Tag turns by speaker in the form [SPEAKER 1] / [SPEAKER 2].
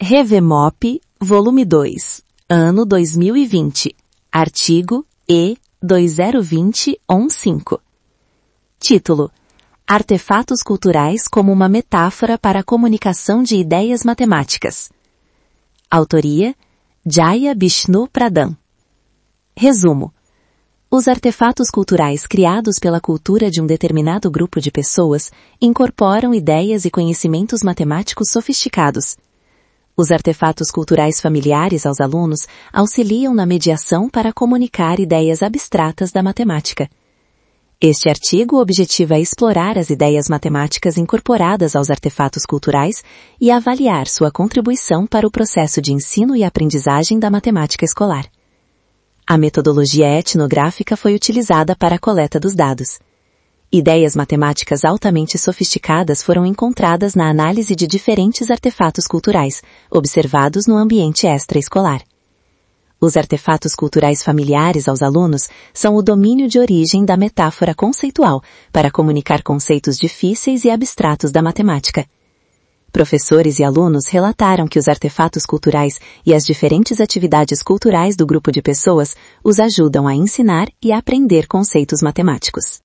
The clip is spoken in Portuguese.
[SPEAKER 1] Revemop, volume 2, ano 2020, artigo E2020-15. Título: Artefatos culturais como uma metáfora para a comunicação de ideias matemáticas. Autoria: Jaya Bishnu Pradhan. Resumo: os artefatos culturais criados pela cultura de um determinado grupo de pessoas incorporam ideias e conhecimentos matemáticos sofisticados. Os artefatos culturais familiares aos alunos auxiliam na mediação para comunicar ideias abstratas da matemática. Este artigo objetiva explorar as ideias matemáticas incorporadas aos artefatos culturais e avaliar sua contribuição para o processo de ensino e aprendizagem da matemática escolar. A metodologia etnográfica foi utilizada para a coleta dos dados. Ideias matemáticas altamente sofisticadas foram encontradas na análise de diferentes artefatos culturais, observados no ambiente extraescolar. Os artefatos culturais familiares aos alunos são o domínio de origem da metáfora conceitual para comunicar conceitos difíceis e abstratos da matemática. Professores e alunos relataram que os artefatos culturais e as diferentes atividades culturais do grupo de pessoas os ajudam a ensinar e a aprender conceitos matemáticos.